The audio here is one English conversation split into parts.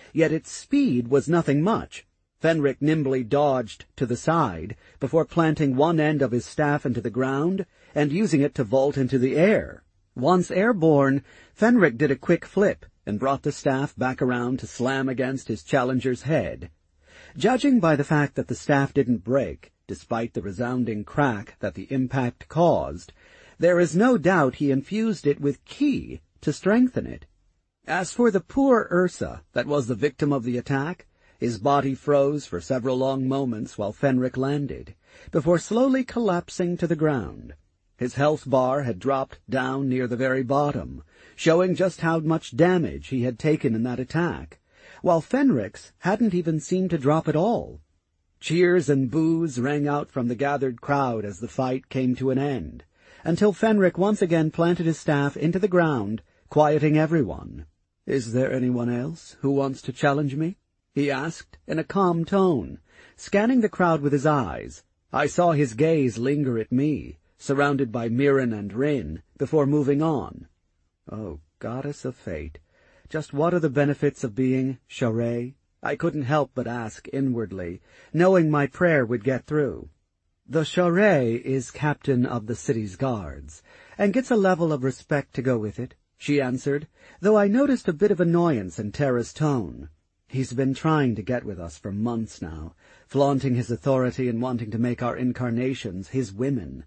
yet its speed was nothing much. Fenric nimbly dodged to the side before planting one end of his staff into the ground and using it to vault into the air. Once airborne, Fenric did a quick flip and brought the staff back around to slam against his challenger's head. Judging by the fact that the staff didn't break, despite the resounding crack that the impact caused, there is no doubt he infused it with ki to strengthen it. As for the poor Ursa that was the victim of the attack, his body froze for several long moments while Fenric landed, before slowly collapsing to the ground. His health bar had dropped down near the very bottom, showing just how much damage he had taken in that attack, while Fenric's hadn't even seemed to drop at all. Cheers and boos rang out from the gathered crowd as the fight came to an end, until Fenric once again planted his staff into the ground, quieting everyone. "Is there anyone else who wants to challenge me?" he asked in a calm tone, scanning the crowd with his eyes. I saw his gaze linger at me, surrounded by Mirren and Rin, before moving on. Oh, goddess of fate, just what are the benefits of being Shaurei? I couldn't help but ask inwardly, knowing my prayer would get through. The Shaurei is captain of the city's guards, and gets a level of respect to go with it, she answered, though I noticed a bit of annoyance in Terra's tone. He's been trying to get with us for months now, flaunting his authority and wanting to make our incarnations his women.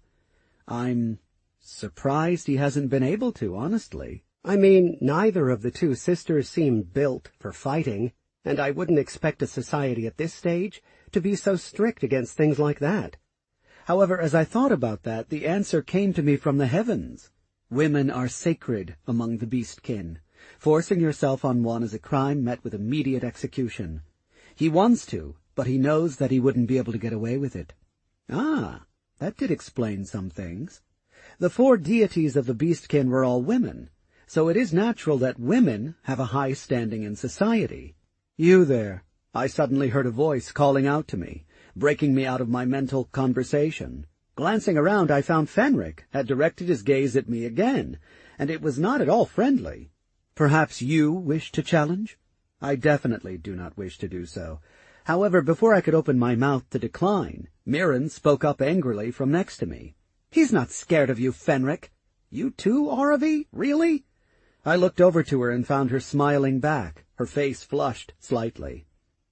I'm surprised he hasn't been able to, honestly. I mean, neither of the two sisters seem built for fighting, and I wouldn't expect a society at this stage to be so strict against things like that. However, as I thought about that, the answer came to me from the heavens. Women are sacred among the beastkin. Forcing yourself on one is a crime met with immediate execution. He wants to, but he knows that he wouldn't be able to get away with it. Ah, that did explain some things. The 4 deities of the beastkin were all women, so it is natural that women have a high standing in society. "You there," I suddenly heard a voice calling out to me, breaking me out of my mental conversation. Glancing around, I found Fenric had directed his gaze at me again, and it was not at all friendly. "Perhaps you wish to challenge?" "I definitely do not wish to do so." However, before I could open my mouth to decline, Mirren spoke up angrily from next to me. "He's not scared of you, Fenric." "You too, Aravi? Really?" I looked over to her and found her smiling back, her face flushed slightly.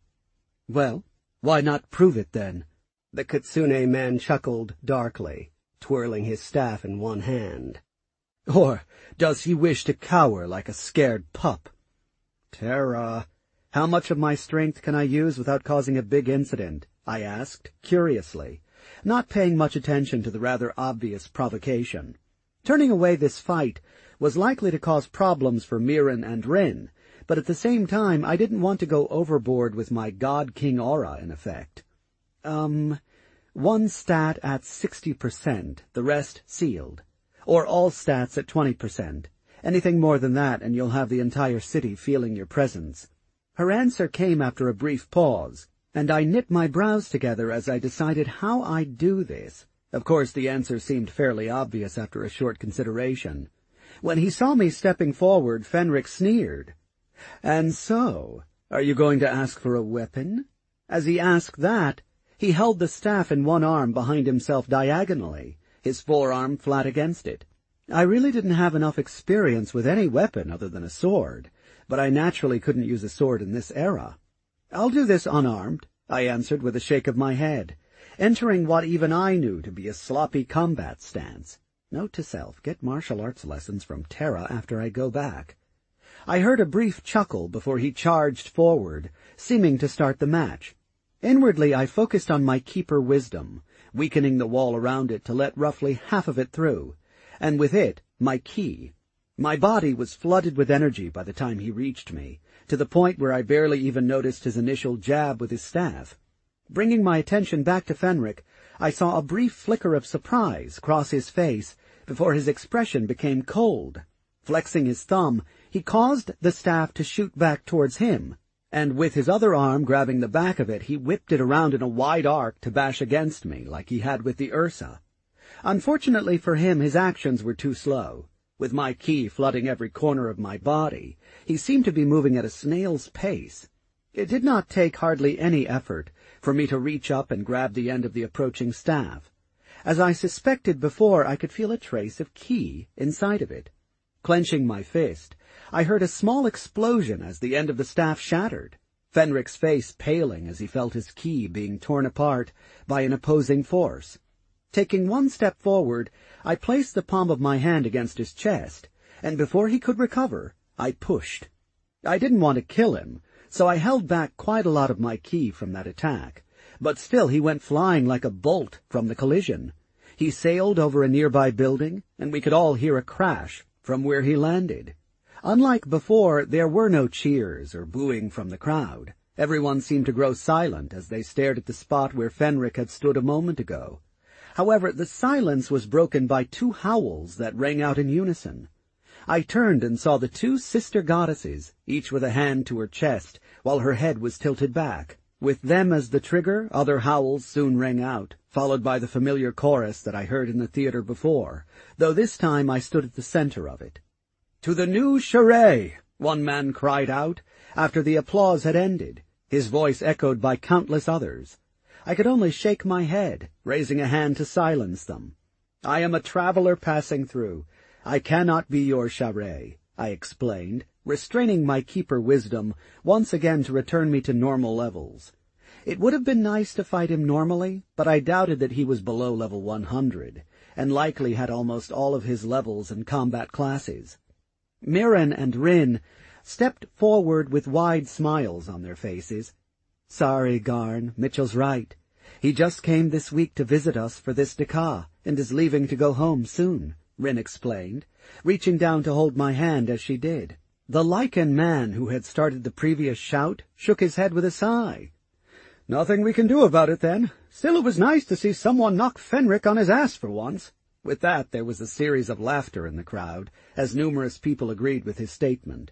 "Well, why not prove it, then?" The Kitsune man chuckled darkly, twirling his staff in one hand. "Or does he wish to cower like a scared pup?" "Terra, how much of my strength can I use without causing a big incident?" I asked, curiously, not paying much attention to the rather obvious provocation. Turning away this fight was likely to cause problems for Mirren and Rin, but at the same time I didn't want to go overboard with my God-King aura in effect. One stat at 60%, the rest sealed. Or all stats at 20%. Anything more than that and you'll have the entire city feeling your presence. Her answer came after a brief pause, and I knit my brows together as I decided how I'd do this. Of course, the answer seemed fairly obvious after a short consideration. When he saw me stepping forward, Fenric sneered. "And so, are you going to ask for a weapon?" As he asked that, he held the staff in one arm behind himself diagonally, his forearm flat against it. I really didn't have enough experience with any weapon other than a sword, but I naturally couldn't use a sword in this era. "I'll do this unarmed," I answered with a shake of my head, entering what even I knew to be a sloppy combat stance. Note to self, get martial arts lessons from Terra after I go back. I heard a brief chuckle before he charged forward, seeming to start the match. Inwardly I focused on my keeper wisdom, weakening the wall around it to let roughly half of it through, and with it, my ki. My body was flooded with energy by the time he reached me, to the point where I barely even noticed his initial jab with his staff. Bringing my attention back to Fenric, I saw a brief flicker of surprise cross his face before his expression became cold. Flexing his thumb, he caused the staff to shoot back towards him, and with his other arm grabbing the back of it, he whipped it around in a wide arc to bash against me, like he had with the Ursa. Unfortunately for him, his actions were too slow. With my ki flooding every corner of my body, he seemed to be moving at a snail's pace. It did not take hardly any effort for me to reach up and grab the end of the approaching staff. As I suspected before, I could feel a trace of ki inside of it. Clenching my fist, I heard a small explosion as the end of the staff shattered, Fenric's face paling as he felt his ki being torn apart by an opposing force. Taking one step forward, I placed the palm of my hand against his chest, and before he could recover, I pushed. I didn't want to kill him, so I held back quite a lot of my ki from that attack, but still he went flying like a bolt from the collision. He sailed over a nearby building, and we could all hear a crash from where he landed. Unlike before, there were no cheers or booing from the crowd. Everyone seemed to grow silent as they stared at the spot where Fenric had stood a moment ago. However, the silence was broken by two howls that rang out in unison. I turned and saw the two sister goddesses, each with a hand to her chest, while her head was tilted back. With them as the trigger, other howls soon rang out, followed by the familiar chorus that I heard in the theater before, though this time I stood at the center of it. "To the new charade!" one man cried out, after the applause had ended, his voice echoed by countless others. I could only shake my head, raising a hand to silence them. "I am a traveler passing through. I cannot be your charade," I explained, restraining my keeper wisdom once again to return me to normal levels. It would have been nice to fight him normally, but I doubted that he was below level 100, and likely had almost all of his levels and combat classes. Mirren and Rin stepped forward with wide smiles on their faces. "Sorry, Garn, Mitchell's right. He just came this week to visit us for this Deka, and is leaving to go home soon," Rin explained, reaching down to hold my hand as she did. The lichen man who had started the previous shout shook his head with a sigh. "Nothing we can do about it, then. Still, it was nice to see someone knock Fenric on his ass for once." With that, there was a series of laughter in the crowd, as numerous people agreed with his statement.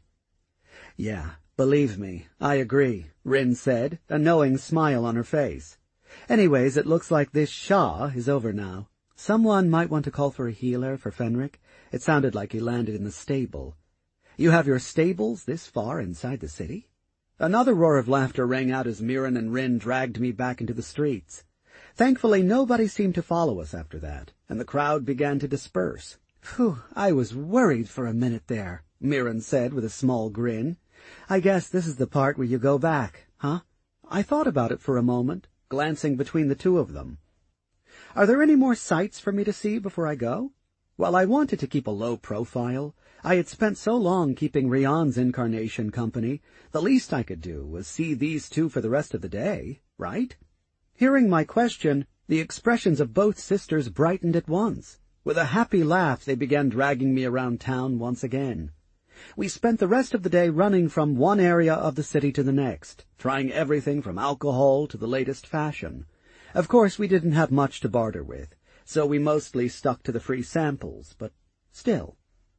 "Yeah, believe me, I agree," Rin said, a knowing smile on her face. "Anyways, it looks like this Shah is over now. Someone might want to call for a healer for Fenric. It sounded like he landed in the stable." "You have your stables this far inside the city?" Another roar of laughter rang out as Mirren and Rin dragged me back into the streets. Thankfully, nobody seemed to follow us after that, and the crowd began to disperse. "Phew, I was worried for a minute there," Mirren said with a small grin. "I guess this is the part where you go back, huh?" I thought about it for a moment, glancing between the two of them. "Are there any more sights for me to see before I go?" While I wanted to keep a low profile, I had spent so long keeping Rian's incarnation company, the least I could do was see these two for the rest of the day, right? Hearing my question, the expressions of both sisters brightened at once. With a happy laugh, they began dragging me around town once again. We spent the rest of the day running from one area of the city to the next, trying everything from alcohol to the latest fashion. Of course, we didn't have much to barter with, so we mostly stuck to the free samples, but still.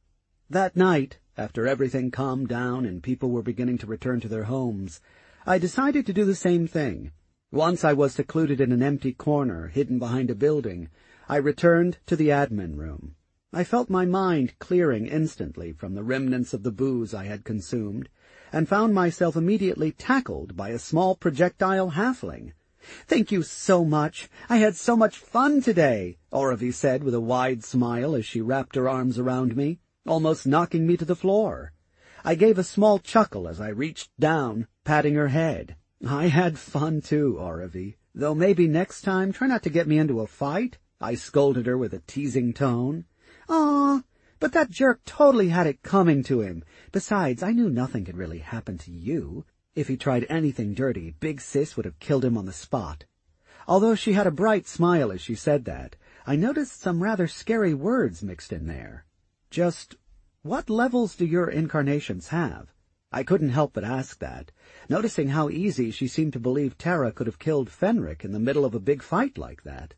That night, after everything calmed down and people were beginning to return to their homes, I decided to do the same thing. Once I was secluded in an empty corner hidden behind a building, I returned to the admin room. I felt my mind clearing instantly from the remnants of the booze I had consumed, and found myself immediately tackled by a small projectile halfling. "Thank you so much. I had so much fun today," Oravi said with a wide smile as she wrapped her arms around me, almost knocking me to the floor. I gave a small chuckle as I reached down, patting her head. "I had fun too, Oravi, though maybe next time try not to get me into a fight," I scolded her with a teasing tone. "Aw, but that jerk totally had it coming to him. Besides, I knew nothing could really happen to you. If he tried anything dirty, Big Sis would have killed him on the spot." Although she had a bright smile as she said that, I noticed some rather scary words mixed in there. Just, what levels do your incarnations have? I couldn't help but ask that, noticing how easy she seemed to believe Terra could have killed Fenric in the middle of a big fight like that.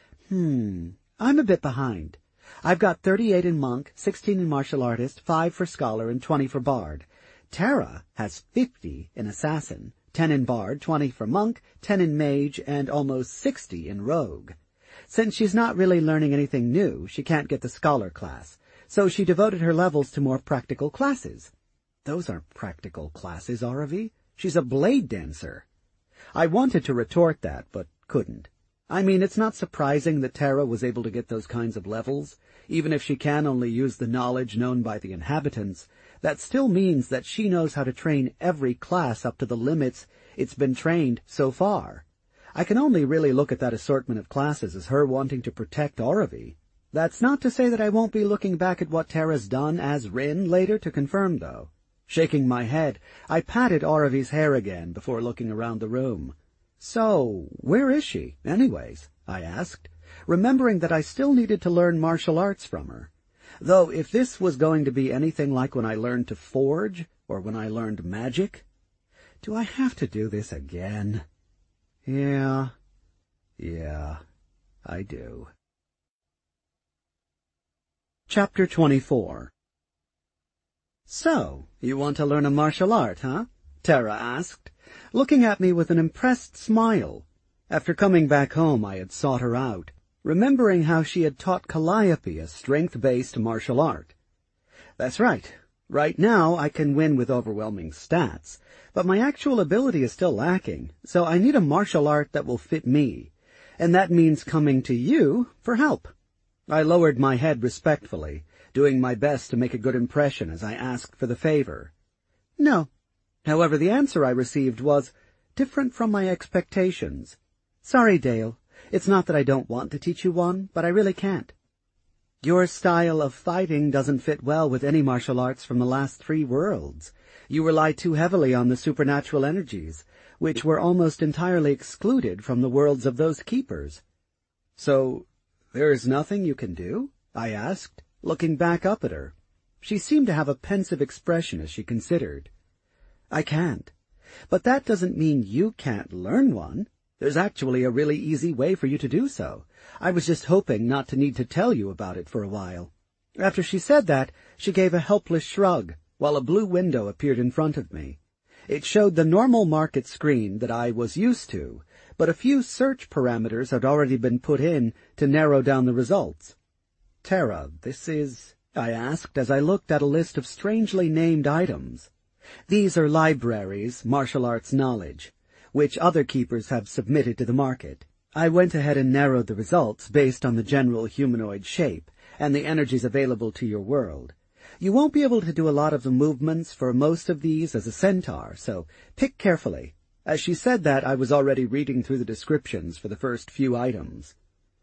I'm a bit behind. I've got 38 in Monk, 16 in Martial Artist, 5 for Scholar, and 20 for Bard. Terra has 50 in Assassin, 10 in Bard, 20 for Monk, 10 in Mage, and almost 60 in Rogue. Since she's not really learning anything new, she can't get the Scholar class, so she devoted her levels to more practical classes. "Those aren't practical classes, Oravi," She's a blade dancer. I wanted to retort that, but couldn't. I mean, it's not surprising that Terra was able to get those kinds of levels. Even if she can only use the knowledge known by the inhabitants, that still means that she knows how to train every class up to the limits it's been trained so far. I can only really look at that assortment of classes as her wanting to protect Aurovy. That's not to say that I won't be looking back at what Terra's done as Rin later to confirm, though. Shaking my head, I patted Aurovy's hair again before looking around the room. "So, where is she, anyways?" I asked, remembering that I still needed to learn martial arts from her. Though if this was going to be anything like when I learned to forge, or when I learned magic... Do I have to do this again? Yeah, I do. Chapter 24. "So, you want to learn a martial art, huh?" Terra asked, looking at me with an impressed smile. After coming back home, I had sought her out, remembering how she had taught Calliope a strength-based martial art. That's right. Right now, I can win with overwhelming stats, but my actual ability is still lacking, so I need a martial art that will fit me, and that means coming to you for help. I lowered my head respectfully, doing my best to make a good impression as I asked for the favor. No. However, the answer I received was different from my expectations. "Sorry, Dale. It's not that I don't want to teach you one, but I really can't. Your style of fighting doesn't fit well with any martial arts from the last 3 worlds. You rely too heavily on the supernatural energies, which were almost entirely excluded from the worlds of those keepers." "So, there is nothing you can do?" I asked, looking back up at her. She seemed to have a pensive expression as she considered. "I can't. But that doesn't mean you can't learn one. There's actually a really easy way for you to do so. I was just hoping not to need to tell you about it for a while." After she said that, she gave a helpless shrug, while a blue window appeared in front of me. It showed the normal market screen that I was used to, but a few search parameters had already been put in to narrow down the results. "Terra, this is—" I asked as I looked at a list of strangely named items. "These are libraries, martial arts knowledge, which other keepers have submitted to the market. I went ahead and narrowed the results based on the general humanoid shape and the energies available to your world. You won't be able to do a lot of the movements for most of these as a centaur, so pick carefully." As she said that, I was already reading through the descriptions for the first few items.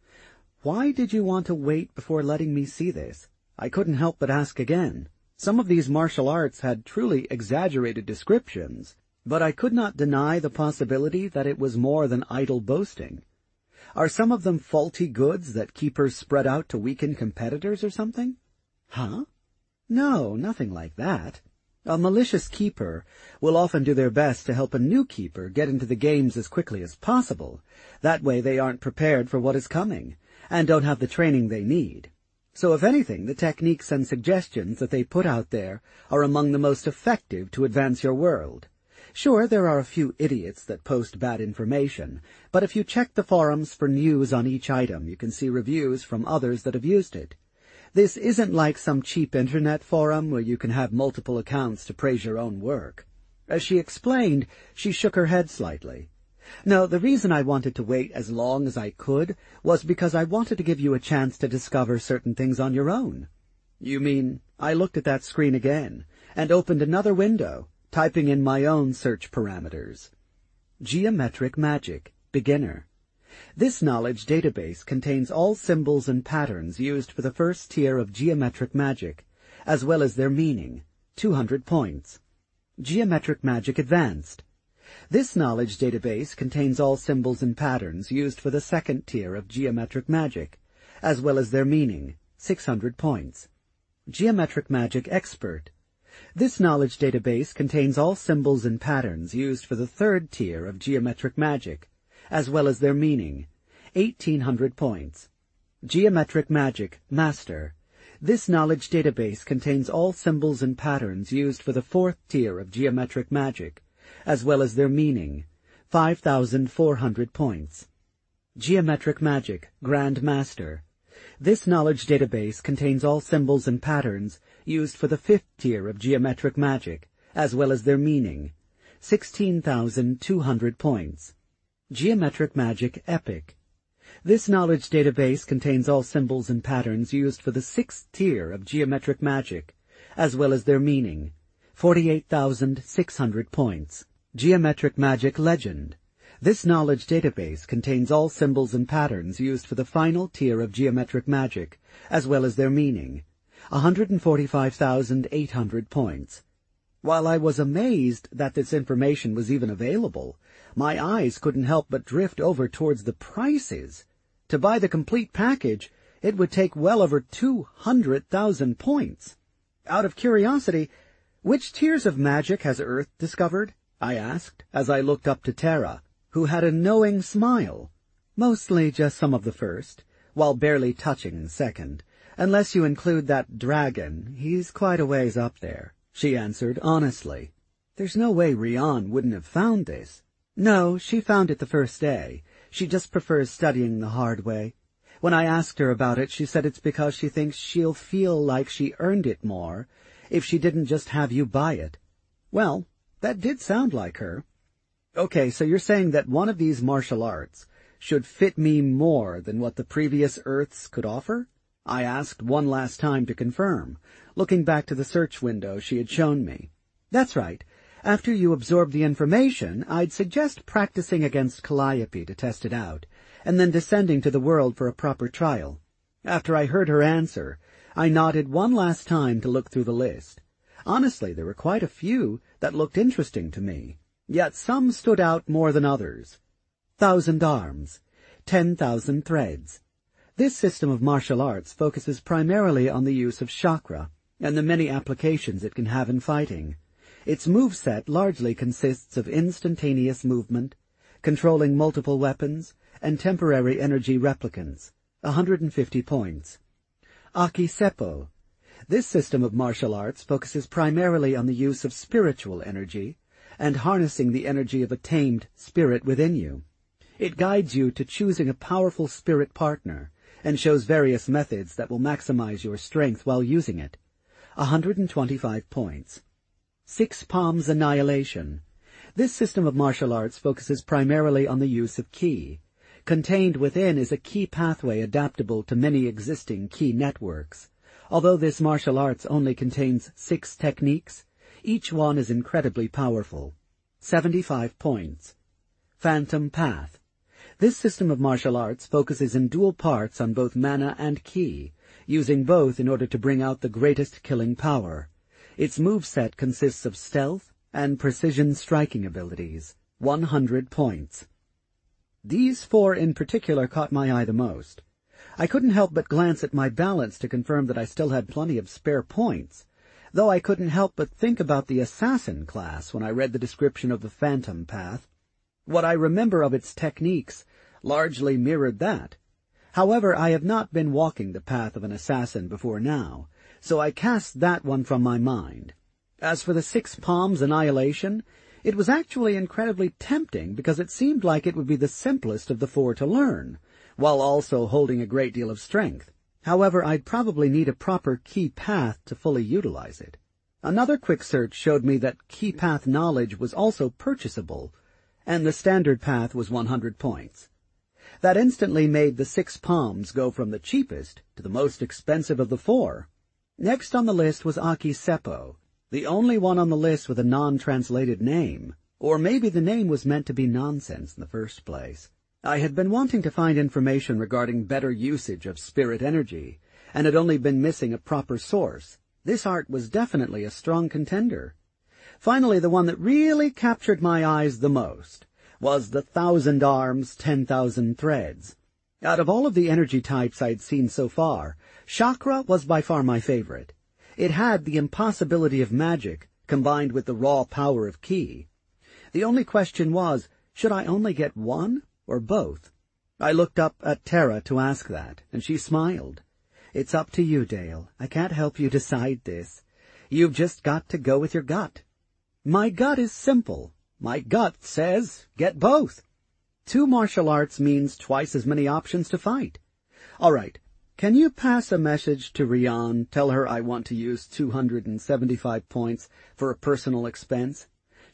"Why did you want to wait before letting me see this?" I couldn't help but ask again. Some of these martial arts had truly exaggerated descriptions, but I could not deny the possibility that it was more than idle boasting. Are some of them faulty goods that keepers spread out to weaken competitors or something? Huh? No, nothing like that. A malicious keeper will often do their best to help a new keeper get into the games as quickly as possible. That way they aren't prepared for what is coming, and don't have the training they need. So if anything, the techniques and suggestions that they put out there are among the most effective to advance your world. Sure, there are a few idiots that post bad information, but if you check the forums for news on each item, you can see reviews from others that have used it. This isn't like some cheap internet forum where you can have multiple accounts to praise your own work. As she explained, she shook her head slightly. No, the reason I wanted to wait as long as I could was because I wanted to give you a chance to discover certain things on your own. You mean, I looked at that screen again, and opened another window, typing in my own search parameters. Geometric Magic, Beginner. This knowledge database contains all symbols and patterns used for the first tier of geometric magic, as well as their meaning. 200 points. Geometric Magic Advanced. This knowledge database contains all symbols and patterns used for the second tier of geometric magic, as well as their meaning. 600 points. Geometric Magic Expert. This knowledge database contains all symbols and patterns used for the third tier of geometric magic, as well as their meaning. 1,800 points. Geometric Magic Master. This knowledge database contains all symbols and patterns used for the fourth tier of geometric magic, as well as their meaning. 5,400 points. Geometric Magic Grand Master. This knowledge database contains all symbols and patterns used for the fifth tier of geometric magic, as well as their meaning. 16,200 points. Geometric Magic Epic. This knowledge database contains all symbols and patterns used for the 6th tier of geometric magic, as well as their meaning. 48,600 points. Geometric Magic Legend. This knowledge database contains all symbols and patterns used for the final tier of geometric magic, as well as their meaning. 145,800 points. While I was amazed that this information was even available, my eyes couldn't help but drift over towards the prices. To buy the complete package, it would take well over 200,000 points. Out of curiosity, which tiers of magic has Earth discovered? I asked, as I looked up to Terra, who had a knowing smile. Mostly just some of the first, while barely touching the second. Unless you include that dragon, he's quite a ways up there, she answered honestly. There's no way Rian wouldn't have found this. No, she found it the first day. She just prefers studying the hard way. When I asked her about it, she said it's because she thinks she'll feel like she earned it more if she didn't just have you buy it. Well, that did sound like her. Okay, so you're saying that one of these martial arts should fit me more than what the previous Earths could offer? I asked one last time to confirm, looking back to the search window she had shown me. That's right. After you absorb the information, I'd suggest practicing against Calliope to test it out, and then descending to the world for a proper trial. After I heard her answer, I nodded one last time to look through the list. Honestly, there were quite a few that looked interesting to me, yet some stood out more than others. 1,000 arms, 10,000 threads. This system of martial arts focuses primarily on the use of chakra and the many applications it can have in fighting. Its moveset largely consists of instantaneous movement, controlling multiple weapons, and temporary energy replicants. 150 points. Aki Seppo. This system of martial arts focuses primarily on the use of spiritual energy and harnessing the energy of a tamed spirit within you. It guides you to choosing a powerful spirit partner and shows various methods that will maximize your strength while using it. 125 points. Six Palms Annihilation. This system of martial arts focuses primarily on the use of ki. Contained within is a ki pathway adaptable to many existing ki networks. Although this martial arts only contains 6 techniques, each one is incredibly powerful. 75 points. Phantom Path. This system of martial arts focuses in dual parts on both mana and ki, using both in order to bring out the greatest killing power. Its moveset consists of stealth and precision striking abilities. 100 points. These 4 in particular caught my eye the most. I couldn't help but glance at my balance to confirm that I still had plenty of spare points, though I couldn't help but think about the assassin class when I read the description of the Phantom Path. What I remember of its techniques largely mirrored that. However, I have not been walking the path of an assassin before now, so I cast that one from my mind. As for the 6 Palms Annihilation, it was actually incredibly tempting because it seemed like it would be the simplest of the 4 to learn, while also holding a great deal of strength. However, I'd probably need a proper ki path to fully utilize it. Another quick search showed me that ki path knowledge was also purchasable, and the standard path was 100 points. That instantly made the 6 Palms go from the cheapest to the most expensive of the 4. Next on the list was Aki Seppo, the only one on the list with a non-translated name, or maybe the name was meant to be nonsense in the first place. I had been wanting to find information regarding better usage of spirit energy, and had only been missing a proper source. This art was definitely a strong contender. Finally, the one that really captured my eyes the most was the 1,000 arms, 10,000 threads. Out of all of the energy types I'd seen so far, chakra was by far my favorite. It had the impossibility of magic combined with the raw power of ki. The only question was, should I only get one or both? I looked up at Terra to ask that, and she smiled. It's up to you, Dale. I can't help you decide this. You've just got to go with your gut. My gut is simple. My gut says, get both. 2 martial arts means twice as many options to fight. All right, can you pass a message to Rian, tell her I want to use 275 points for a personal expense?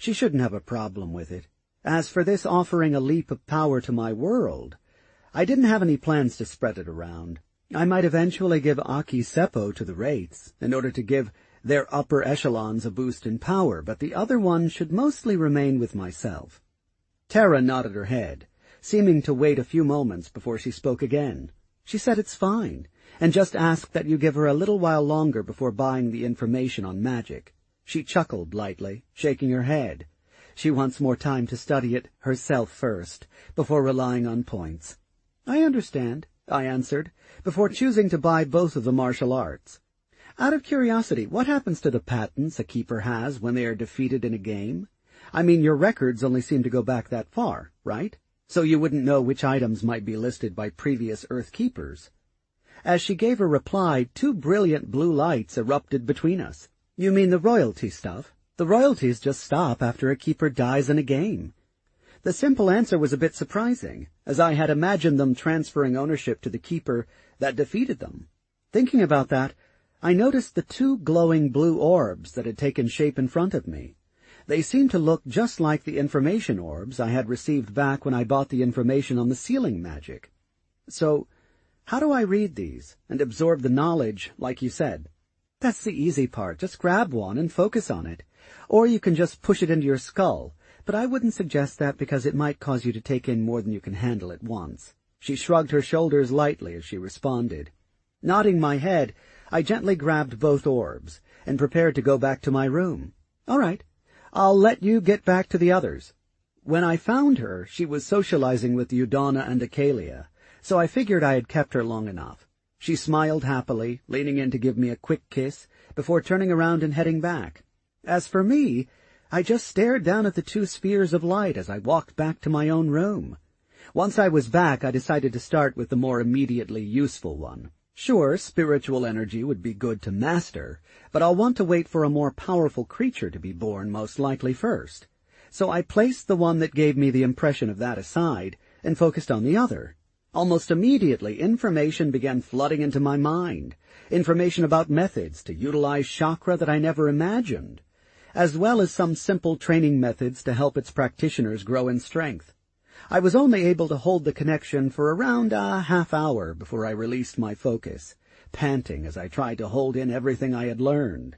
She shouldn't have a problem with it. As for this offering a leap of power to my world, I didn't have any plans to spread it around. I might eventually give Aki Seppo to the Wraiths, in order to give their upper echelons a boost in power, but the other one should mostly remain with myself. Terra nodded her head, seeming to wait a few moments before she spoke again. She said it's fine, and just asked that you give her a little while longer before buying the information on magic. She chuckled lightly, shaking her head. She wants more time to study it herself first, before relying on points. I understand, I answered, before choosing to buy both of the martial arts. Out of curiosity, what happens to the patents a keeper has when they are defeated in a game? I mean, your records only seem to go back that far, right? So you wouldn't know which items might be listed by previous Earth Keepers. As she gave her reply, two brilliant blue lights erupted between us. You mean the royalty stuff? The royalties just stop after a keeper dies in a game. The simple answer was a bit surprising, as I had imagined them transferring ownership to the keeper that defeated them. Thinking about that, I noticed the two glowing blue orbs that had taken shape in front of me. They seemed to look just like the information orbs I had received back when I bought the information on the sealing magic. So, how do I read these and absorb the knowledge, like you said? That's the easy part. Just grab one and focus on it. Or you can just push it into your skull, but I wouldn't suggest that because it might cause you to take in more than you can handle at once. She shrugged her shoulders lightly as she responded. Nodding my head, I gently grabbed both orbs and prepared to go back to my room. All right, I'll let you get back to the others. When I found her, she was socializing with Udonna and Acalia, so I figured I had kept her long enough. She smiled happily, leaning in to give me a quick kiss, before turning around and heading back. As for me, I just stared down at the two spheres of light as I walked back to my own room. Once I was back, I decided to start with the more immediately useful one. Sure, spiritual energy would be good to master, but I'll want to wait for a more powerful creature to be born most likely first. So I placed the one that gave me the impression of that aside, and focused on the other. Almost immediately, information began flooding into my mind. Information about methods to utilize chakra that I never imagined, as well as some simple training methods to help its practitioners grow in strength. I was only able to hold the connection for around a half hour before I released my focus, panting as I tried to hold in everything I had learned.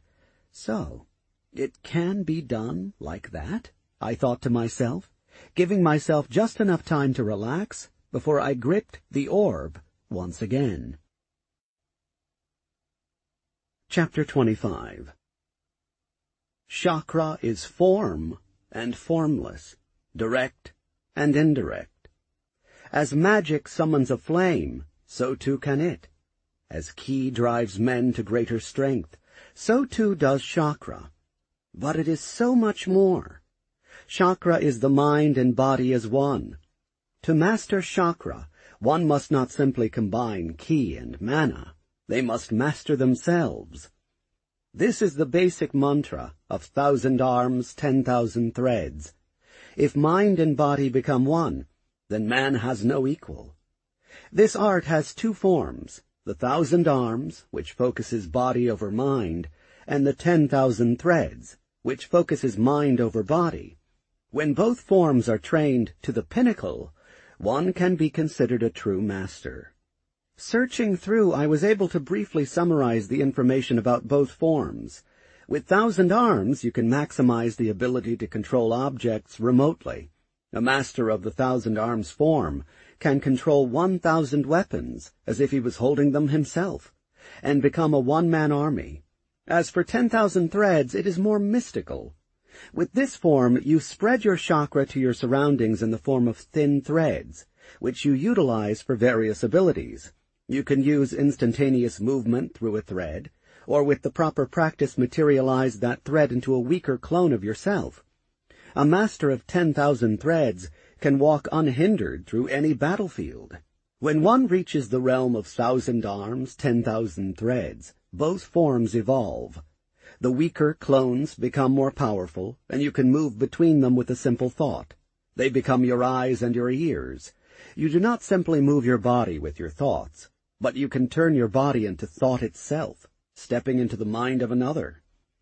So, it can be done like that, I thought to myself, giving myself just enough time to relax before I gripped the orb once again. Chapter 25. Chakra is form and formless, direct and indirect. As magic summons a flame, so too can it. As ki drives men to greater strength, so too does chakra. But it is so much more. Chakra is the mind and body as one. To master chakra, one must not simply combine ki and mana. They must master themselves. This is the basic mantra of 1,000 arms, 10,000 threads. If mind and body become one, then man has no equal. This art has two forms, the 1,000 arms, which focuses body over mind, and the 10,000 threads, which focuses mind over body. When both forms are trained to the pinnacle, one can be considered a true master. Searching through, I was able to briefly summarize the information about both forms. With 1,000 arms, you can maximize the ability to control objects remotely. A master of the 1,000 arms form can control 1,000 weapons as if he was holding them himself, and become a one-man army. As for 10,000 threads, it is more mystical. With this form, you spread your chakra to your surroundings in the form of thin threads, which you utilize for various abilities. You can use instantaneous movement through a thread, or with the proper practice materialize that thread into a weaker clone of yourself. A master of 10,000 threads can walk unhindered through any battlefield. When one reaches the realm of 1,000 arms, 10,000 threads, both forms evolve. The weaker clones become more powerful, and you can move between them with a simple thought. They become your eyes and your ears. You do not simply move your body with your thoughts, but you can turn your body into thought itself, stepping into the mind of another.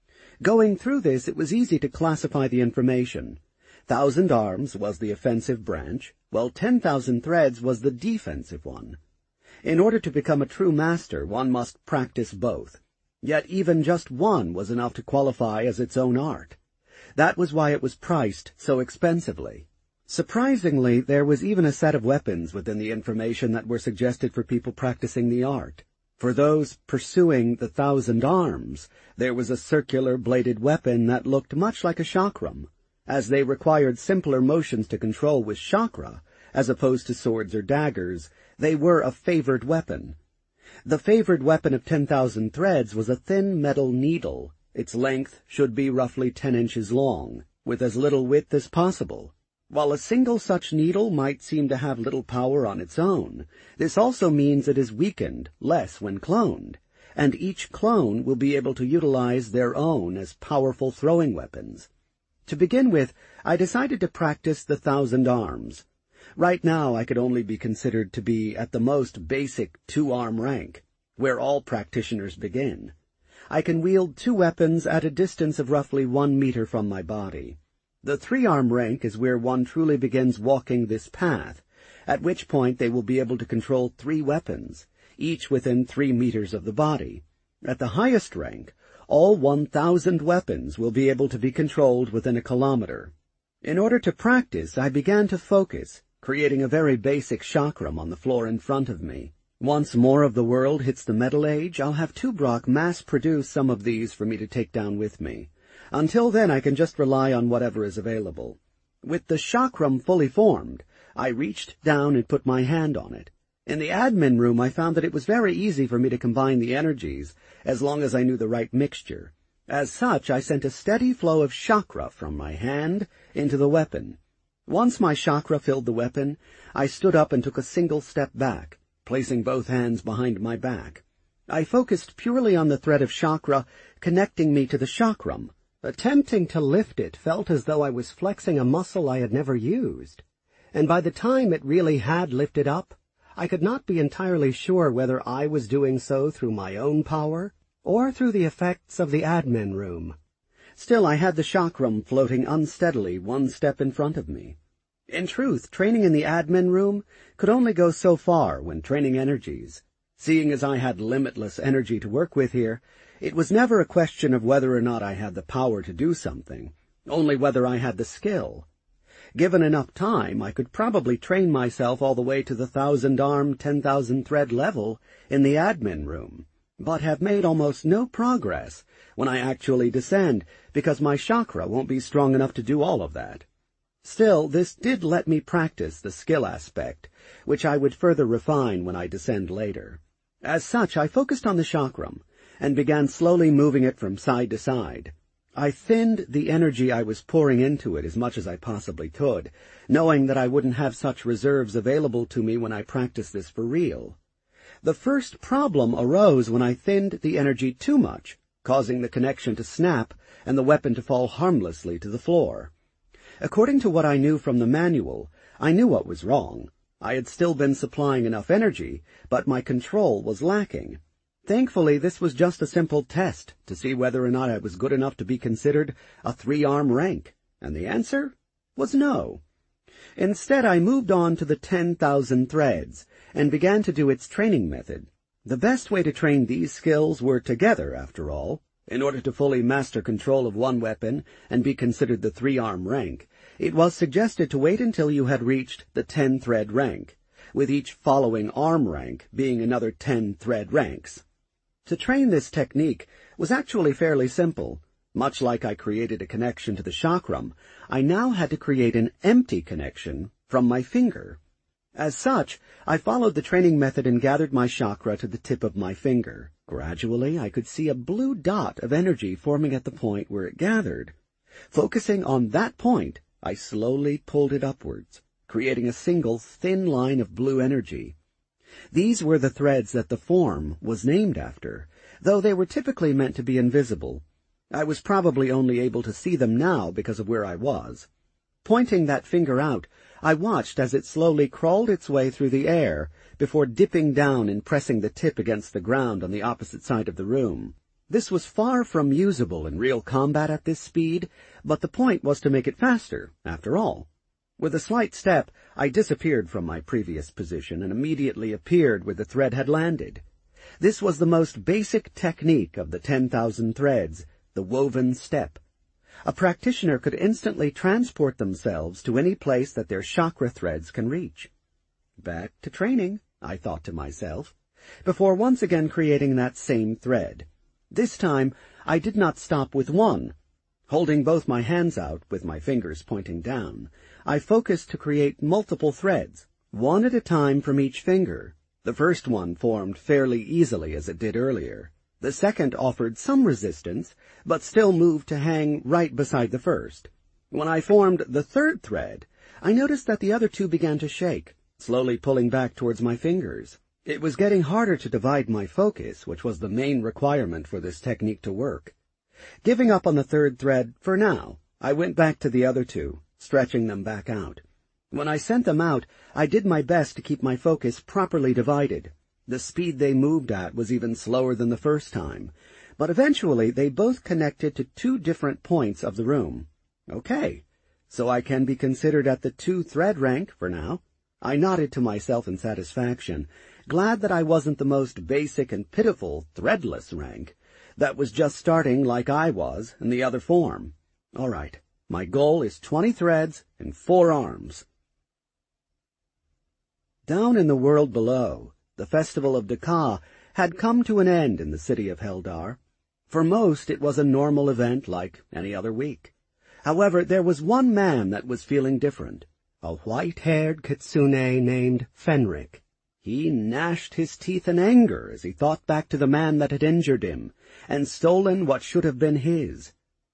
Going through this, it was easy to classify the information. 1,000 arms was the offensive branch, while 10,000 threads was the defensive one. In order to become a true master, one must practice both. Yet even just one was enough to qualify as its own art. That was why it was priced so expensively. Surprisingly, there was even a set of weapons within the information that were suggested for people practicing the art. For those pursuing the 1,000 arms, there was a circular bladed weapon that looked much like a chakram, as they required simpler motions to control with chakra, as opposed to swords or daggers. They were a favored weapon. The favored weapon of 10,000 threads was a thin metal needle. Its length should be roughly 10 inches long, with as little width as possible. While a single such needle might seem to have little power on its own, this also means it is weakened less when cloned, and each clone will be able to utilize their own as powerful throwing weapons. To begin with, I decided to practice the 1,000 arms. Right now I could only be considered to be at the most basic 2-arm rank, where all practitioners begin. I can wield 2 weapons at a distance of roughly 1 meter from my body. The 3-arm rank is where one truly begins walking this path, at which point they will be able to control 3 weapons, each within 3 meters of the body. At the highest rank, all 1,000 weapons will be able to be controlled within a kilometer. In order to practice, I began to focus, creating a very basic chakram on the floor in front of me. Once more of the world hits the Metal Age, I'll have Tubrock mass-produce some of these for me to take down with me. Until then, I can just rely on whatever is available. With the chakram fully formed, I reached down and put my hand on it. In the admin room, I found that it was very easy for me to combine the energies, as long as I knew the right mixture. As such, I sent a steady flow of chakra from my hand into the weapon. Once my chakra filled the weapon, I stood up and took a single step back, placing both hands behind my back. I focused purely on the thread of chakra connecting me to the chakram. Attempting to lift it felt as though I was flexing a muscle I had never used, and by the time it really had lifted up, I could not be entirely sure whether I was doing so through my own power or through the effects of the admin room. Still, I had the chakram floating unsteadily 1 step in front of me. In truth, training in the admin room could only go so far when training energies. Seeing as I had limitless energy to work with here, it was never a question of whether or not I had the power to do something, only whether I had the skill. Given enough time, I could probably train myself all the way to the 1,000-arm, 10,000-thread level in the admin room, but have made almost no progress when I actually descend, because my chakra won't be strong enough to do all of that. Still, this did let me practice the skill aspect, which I would further refine when I descend later. As such, I focused on the chakram, and began slowly moving it from side to side. I thinned the energy I was pouring into it as much as I possibly could, knowing that I wouldn't have such reserves available to me when I practiced this for real. The first problem arose when I thinned the energy too much, causing the connection to snap and the weapon to fall harmlessly to the floor. According to what I knew from the manual, I knew what was wrong. I had still been supplying enough energy, but my control was lacking. Thankfully, this was just a simple test to see whether or not I was good enough to be considered a 3-arm rank, and the answer was no. Instead, I moved on to the 10,000 threads and began to do its training method. The best way to train these skills were together, after all. In order to fully master control of one weapon and be considered the 3-arm rank, it was suggested to wait until you had reached the 10-thread rank, with each following arm rank being another 10-thread ranks. To train this technique was actually fairly simple. Much like I created a connection to the chakram, I now had to create an empty connection from my finger. As such, I followed the training method and gathered my chakra to the tip of my finger. Gradually, I could see a blue dot of energy forming at the point where it gathered. Focusing on that point, I slowly pulled it upwards, creating a single thin line of blue energy. These were the threads that the form was named after, though they were typically meant to be invisible. I was probably only able to see them now because of where I was. Pointing that finger out, I watched as it slowly crawled its way through the air before dipping down and pressing the tip against the ground on the opposite side of the room. This was far from usable in real combat at this speed, but the point was to make it faster, after all. With a slight step, I disappeared from my previous position and immediately appeared where the thread had landed. This was the most basic technique of the 10,000 threads, the woven step. A practitioner could instantly transport themselves to any place that their chakra threads can reach. Back to training, I thought to myself, before once again creating that same thread. This time, I did not stop with one. Holding both my hands out, with my fingers pointing down, I focused to create multiple threads, one at a time from each finger. The first one formed fairly easily as it did earlier. The second offered some resistance, but still moved to hang right beside the first. When I formed the third thread, I noticed that the other two began to shake, slowly pulling back towards my fingers. It was getting harder to divide my focus, which was the main requirement for this technique to work. Giving up on the third thread, for now, I went back to the other two, stretching them back out. When I sent them out, I did my best to keep my focus properly divided. The speed they moved at was even slower than the first time, but eventually they both connected to two different points of the room. Okay, so I can be considered at the 2-thread rank for now. I nodded to myself in satisfaction, glad that I wasn't the most basic and pitiful threadless rank. That was just starting like I was in the other form. All right, my goal is 20 threads and 4 arms. Down in the world below, the festival of Daka had come to an end in the city of Heldar. For most, it was a normal event like any other week. However, there was one man that was feeling different, a white-haired kitsune named Fenric. He gnashed his teeth in anger as he thought back to the man that had injured him and stolen what should have been his.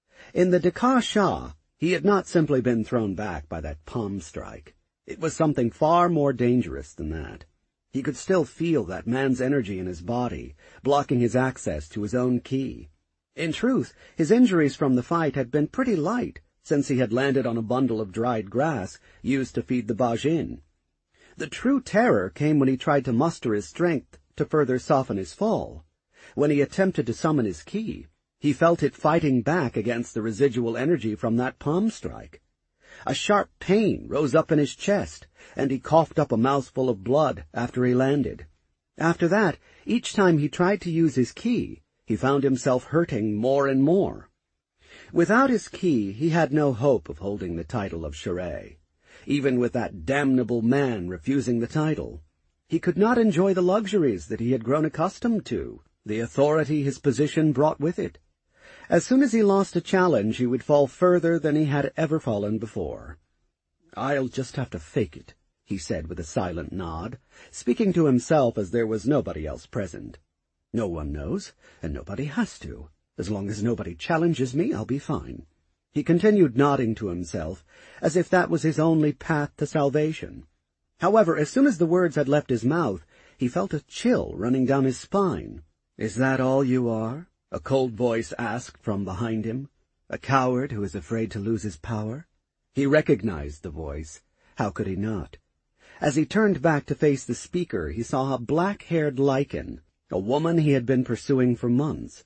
In the Daka Shah, he had not simply been thrown back by that palm strike. It was something far more dangerous than that. He could still feel that man's energy in his body, blocking his access to his own ki. In truth, his injuries from the fight had been pretty light, since he had landed on a bundle of dried grass used to feed the Bajin. The true terror came when he tried to muster his strength to further soften his fall. When he attempted to summon his ki, he felt it fighting back against the residual energy from that palm strike. A sharp pain rose up in his chest, and he coughed up a mouthful of blood after he landed. After that, each time he tried to use his ki, he found himself hurting more and more. Without his ki, he had no hope of holding the title of Shirei. Even with that damnable man refusing the title, he could not enjoy the luxuries that he had grown accustomed to, the authority his position brought with it. As soon as he lost a challenge, he would fall further than he had ever fallen before. "I'll just have to fake it," he said with a silent nod, speaking to himself as there was nobody else present. "No one knows, and nobody has to. As long as nobody challenges me, I'll be fine." He continued nodding to himself, as if that was his only path to salvation. However, as soon as the words had left his mouth, he felt a chill running down his spine. "Is that all you are?" a cold voice asked from behind him. "A coward who is afraid to lose his power?" He recognized the voice. How could he not? As he turned back to face the speaker, he saw a black-haired lichen, a woman he had been pursuing for months.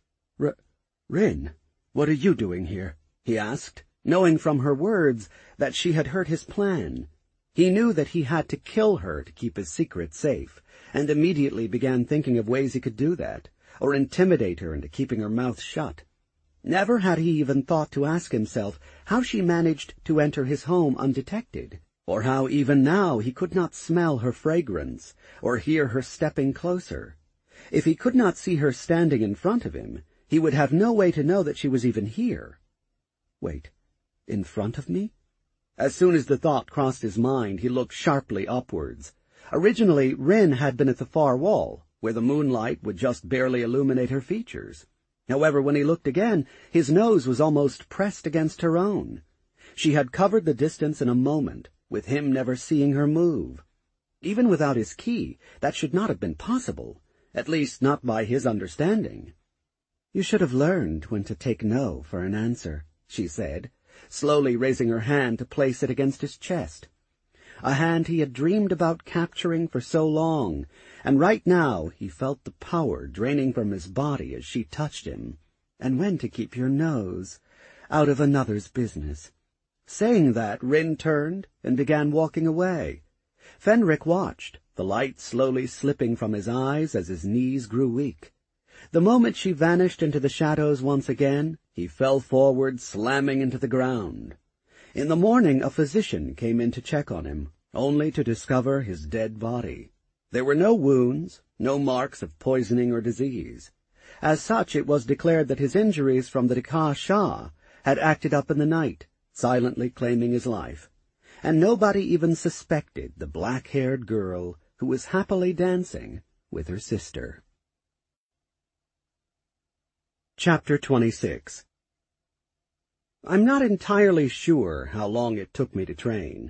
Rin, what are you doing here?" he asked, knowing from her words that she had heard his plan. He knew that he had to kill her to keep his secret safe, and immediately began thinking of ways he could do that, or intimidate her into keeping her mouth shut. Never had he even thought to ask himself how she managed to enter his home undetected, or how even now he could not smell her fragrance, or hear her stepping closer. If he could not see her standing in front of him, he would have no way to know that she was even here. Wait, in front of me? As soon as the thought crossed his mind, he looked sharply upwards. Originally, Rin had been at the far wall, where the moonlight would just barely illuminate her features. However, when he looked again, his nose was almost pressed against her own. She had covered the distance in a moment, with him never seeing her move. Even without his ki, that should not have been possible, at least not by his understanding. "You should have learned when to take no for an answer," she said, slowly raising her hand to place it against his chest. a hand he had dreamed about capturing for so long, and right now he felt the power draining from his body as she touched him. And when to keep your nose out of another's business. Saying that, Rin turned and began walking away. Fenric watched, the light slowly slipping from his eyes as his knees grew weak. The moment she vanished into the shadows once again, he fell forward, slamming into the ground. In the morning a physician came in to check on him, only to discover his dead body. There were no wounds, no marks of poisoning or disease. As such, it was declared that his injuries from the Dika Shah had acted up in the night, silently claiming his life, and nobody even suspected the black-haired girl who was happily dancing with her sister. Chapter 26. I'm not entirely sure how long it took me to train.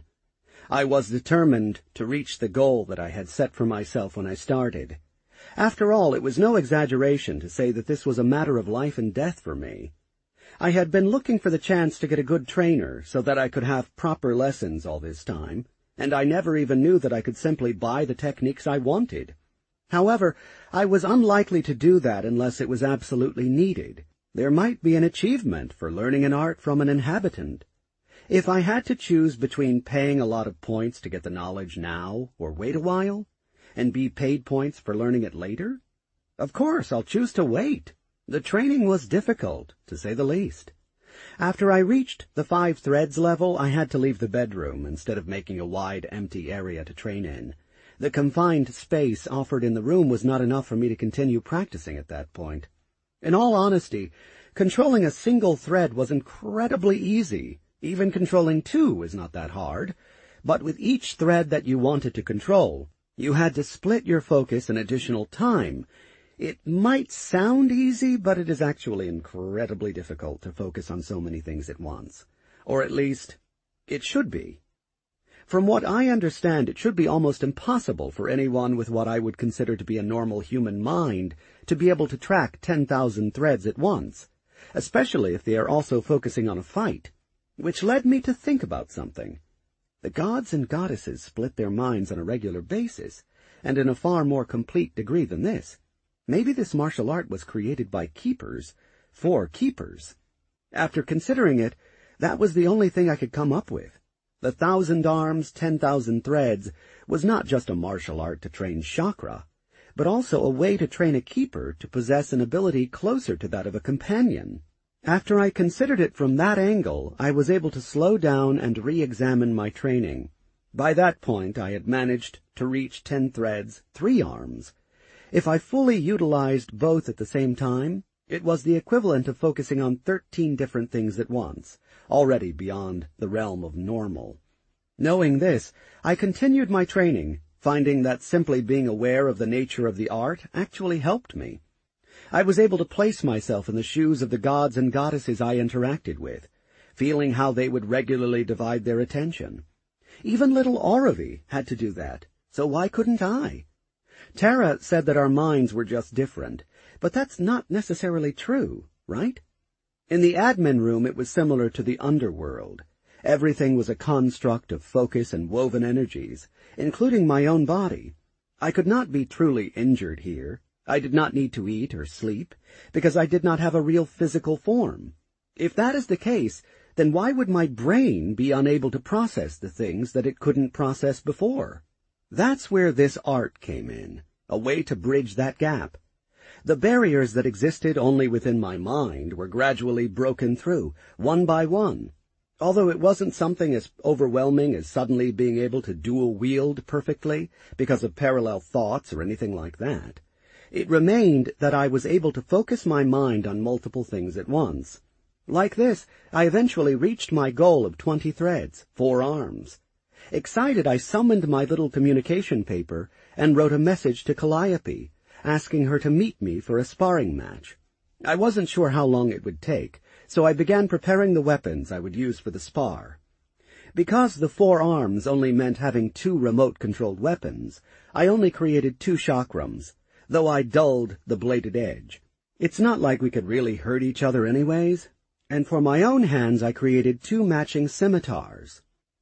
I was determined to reach the goal that I had set for myself when I started. After all, it was no exaggeration to say that this was a matter of life and death for me. I had been looking for the chance to get a good trainer so that I could have proper lessons all this time, and I never even knew that I could simply buy the techniques I wanted. However, I was unlikely to do that unless it was absolutely needed. There might be an achievement for learning an art from an inhabitant. If I had to choose between paying a lot of points to get the knowledge now or wait a while, and be paid points for learning it later, of course I'll choose to wait. The training was difficult, to say the least. After I reached the 5 threads level, I had to leave the bedroom instead of making a wide, empty area to train in. The confined space offered in the room was not enough for me to continue practicing at that point. In all honesty, controlling a single thread was incredibly easy. Even controlling 2 is not that hard. But with each thread that you wanted to control, you had to split your focus an additional time. It might sound easy, but it is actually incredibly difficult to focus on so many things at once. Or at least, it should be. From what I understand, it should be almost impossible for anyone with what I would consider to be a normal human mind to be able to track 10,000 threads at once, especially if they are also focusing on a fight, which led me to think about something. The gods and goddesses split their minds on a regular basis, and in a far more complete degree than this. Maybe this martial art was created by keepers, for keepers. After considering it, that was the only thing I could come up with. The 1,000 arms, 10,000 threads was not just a martial art to train chakra, but also a way to train a keeper to possess an ability closer to that of a companion. After I considered it from that angle, I was able to slow down and re-examine my training. By that point, I had managed to reach 10 threads, 3 arms. If I fully utilized both at the same time, it was the equivalent of focusing on 13 different things at once, already beyond the realm of normal. Knowing this, I continued my training, finding that simply being aware of the nature of the art actually helped me. I was able to place myself in the shoes of the gods and goddesses I interacted with, feeling how they would regularly divide their attention. Even little Oravi had to do that, so why couldn't I? Tara said that our minds were just different, but that's not necessarily true, right? In the admin room it was similar to the underworld. Everything was a construct of focus and woven energies, including my own body. I could not be truly injured here. I did not need to eat or sleep, because I did not have a real physical form. If that is the case, then why would my brain be unable to process the things that it couldn't process before? That's where this art came in, a way to bridge that gap. The barriers that existed only within my mind were gradually broken through, one by one. Although it wasn't something as overwhelming as suddenly being able to dual-wield perfectly because of parallel thoughts or anything like that, it remained that I was able to focus my mind on multiple things at once. Like this, I eventually reached my goal of 20 threads, 4 arms. Excited, I summoned my little communication paper and wrote a message to Calliope, asking her to meet me for a sparring match. I wasn't sure how long it would take, so I began preparing the weapons I would use for the spar. Because the 4 arms only meant having 2 remote-controlled weapons, I only created 2 chakrams, though I dulled the bladed edge. It's not like we could really hurt each other anyways. And for my own hands I created 2 matching scimitars.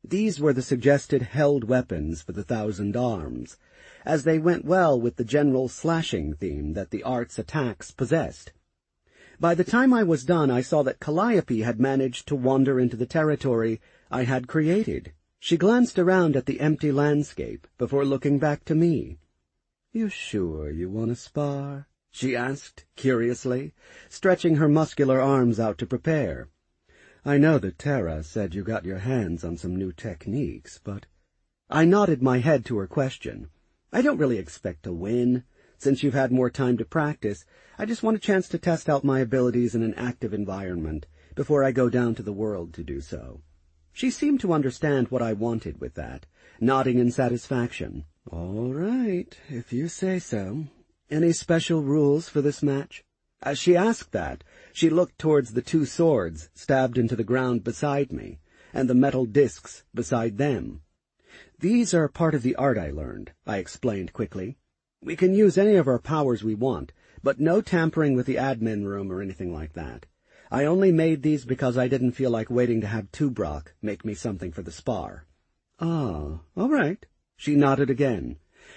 These were the suggested held weapons for the 1,000 arms, as they went well with the general slashing theme that the art's attacks possessed. By the time I was done, I saw that Calliope had managed to wander into the territory I had created. She glanced around at the empty landscape before looking back to me. "You sure you want to spar?" she asked, curiously, stretching her muscular arms out to prepare. "I know that Terra said you got your hands on some new techniques, but—" I nodded my head to her question. "I don't really expect to win. Since you've had more time to practice, I just want a chance to test out my abilities in an active environment before I go down to the world to do so." She seemed to understand what I wanted with that, nodding in satisfaction. "All right, if you say so. Any special rules for this match?" As she asked that, she looked towards the 2 swords stabbed into the ground beside me, and the metal discs beside them. "These are part of the art I learned," I explained quickly. "We can use any of our powers we want, but no tampering with the admin room or anything like that. I only made these because I didn't feel like waiting to have Tubrock make me something for the spar." "Ah, all right." She nodded again.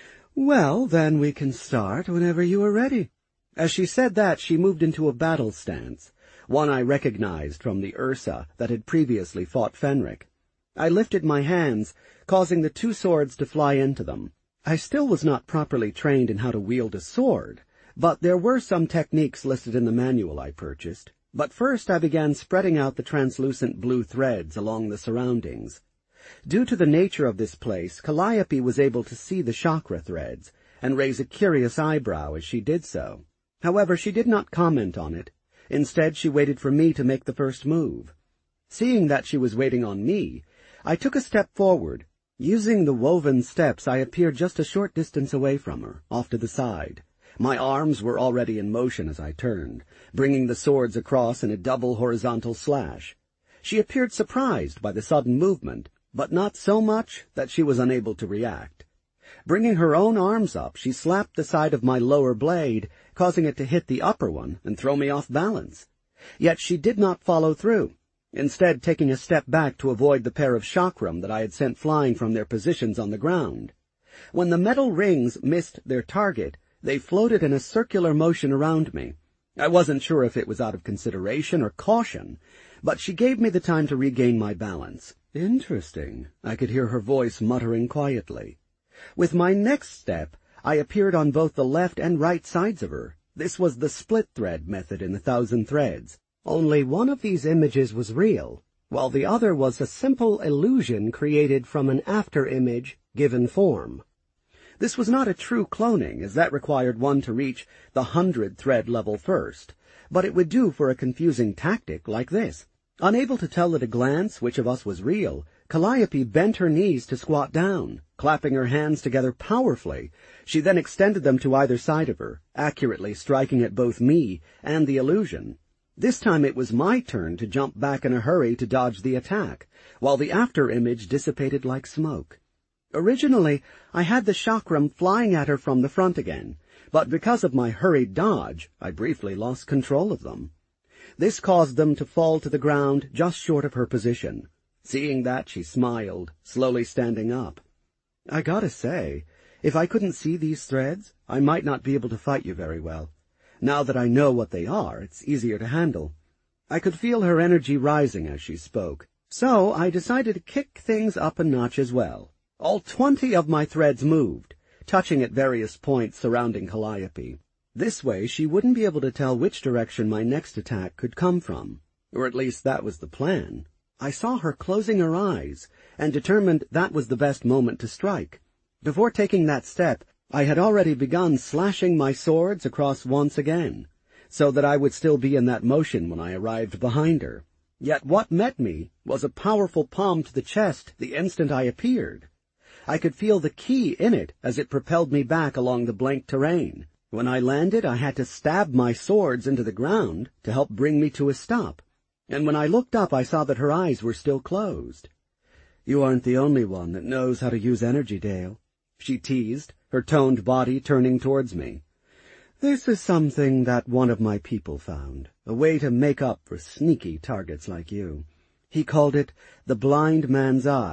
"Well, then we can start whenever you are ready." As she said that, she moved into a battle stance, one I recognized from the Ursa that had previously fought Fenric. I lifted my hands, causing the 2 swords to fly into them. I still was not properly trained in how to wield a sword, but there were some techniques listed in the manual I purchased. But first I began spreading out the translucent blue threads along the surroundings. Due to the nature of this place, Calliope was able to see the chakra threads and raise a curious eyebrow as she did so. However, she did not comment on it. Instead, she waited for me to make the first move. Seeing that she was waiting on me, I took a step forward. Using the woven steps, I appeared just a short distance away from her, off to the side. My arms were already in motion as I turned, bringing the swords across in a double horizontal slash. She appeared surprised by the sudden movement, but not so much that she was unable to react. Bringing her own arms up, she slapped the side of my lower blade, causing it to hit the upper one and throw me off balance. Yet she did not follow through, instead taking a step back to avoid the pair of chakram that I had sent flying from their positions on the ground. When the metal rings missed their target, they floated in a circular motion around me. I wasn't sure if it was out of consideration or caution, but she gave me the time to regain my balance. "Interesting," I could hear her voice muttering quietly. With my next step, I appeared on both the left and right sides of her. This was the split thread method in the 1,000 threads. Only one of these images was real, while the other was a simple illusion created from an after-image given form. This was not a true cloning, as that required one to reach the 100-thread level first, but it would do for a confusing tactic like this. Unable to tell at a glance which of us was real, Calliope bent her knees to squat down, clapping her hands together powerfully. She then extended them to either side of her, accurately striking at both me and the illusion. This time it was my turn to jump back in a hurry to dodge the attack, while the after-image dissipated like smoke. Originally, I had the chakram flying at her from the front again, but because of my hurried dodge, I briefly lost control of them. This caused them to fall to the ground just short of her position. Seeing that, she smiled, slowly standing up. "I gotta say, if I couldn't see these threads, I might not be able to fight you very well. Now that I know what they are, it's easier to handle." I could feel her energy rising as she spoke, so I decided to kick things up a notch as well. All 20 of my threads moved, touching at various points surrounding Calliope. This way she wouldn't be able to tell which direction my next attack could come from, or at least that was the plan. I saw her closing her eyes, and determined that was the best moment to strike. Before taking that step, I had already begun slashing my swords across once again, so that I would still be in that motion when I arrived behind her. Yet what met me was a powerful palm to the chest the instant I appeared. I could feel the ki in it as it propelled me back along the blank terrain. When I landed, I had to stab my swords into the ground to help bring me to a stop. And when I looked up, I saw that her eyes were still closed. "You aren't the only one that knows how to use energy, Dale," she teased, her toned body turning towards me. "This is something that one of my people found, a way to make up for sneaky targets like you. He called it the blind man's eye,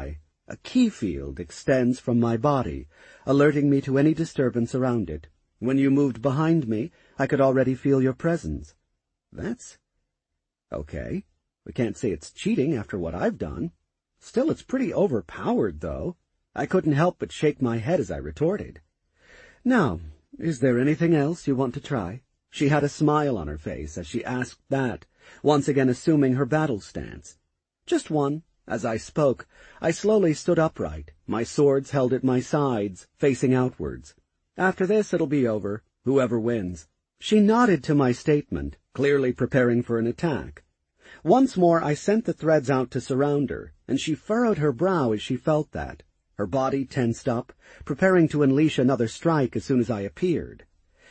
A key field extends from my body, alerting me to any disturbance around it. When you moved behind me, I could already feel your presence. That's okay. We can't say it's cheating after what I've done. Still, it's pretty overpowered, though. I couldn't help but shake my head as I retorted. Now, is there anything else you want to try? She had a smile on her face as she asked that, once again assuming her battle stance. Just one. As I spoke, I slowly stood upright, my swords held at my sides, facing outwards. After this, it'll be over, whoever wins. She nodded to my statement, clearly preparing for an attack. Once more I sent the threads out to surround her, and she furrowed her brow as she felt that. Her body tensed up, preparing to unleash another strike as soon as I appeared.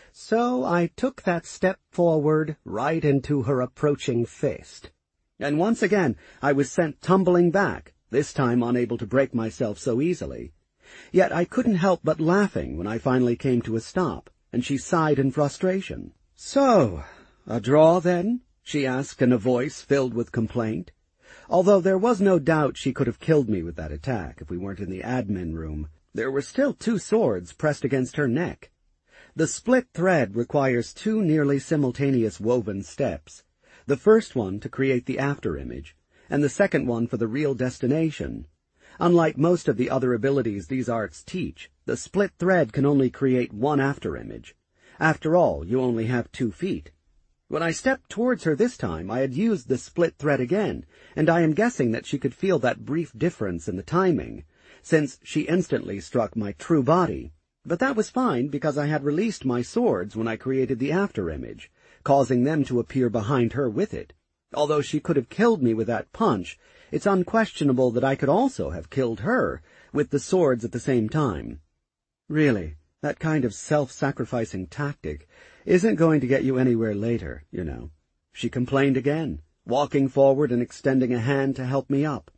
So I took that step forward right into her approaching fist. And once again I was sent tumbling back, this time unable to break myself so easily. Yet I couldn't help but laughing when I finally came to a stop, and she sighed in frustration. "So, a draw then?" she asked in a voice filled with complaint. Although there was no doubt she could have killed me with that attack if we weren't in the admin room, there were still 2 swords pressed against her neck. The split thread requires 2 nearly simultaneous woven steps. The first one to create the afterimage, and the second one for the real destination. Unlike most of the other abilities these arts teach, the split thread can only create one afterimage. After all, you only have 2 feet. When I stepped towards her this time, I had used the split thread again, and I am guessing that she could feel that brief difference in the timing, since she instantly struck my true body. But that was fine, because I had released my swords when I created the afterimage, causing them to appear behind her with it. Although she could have killed me with that punch, it's unquestionable that I could also have killed her with the swords at the same time. Really, that kind of self-sacrificing tactic isn't going to get you anywhere later, you know. She complained again, walking forward and extending a hand to help me up.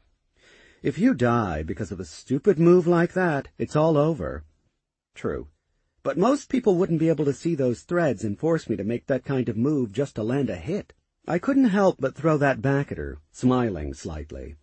If you die because of a stupid move like that, it's all over. True. But most people wouldn't be able to see those threads and force me to make that kind of move just to land a hit. I couldn't help but throw that back at her, smiling slightly.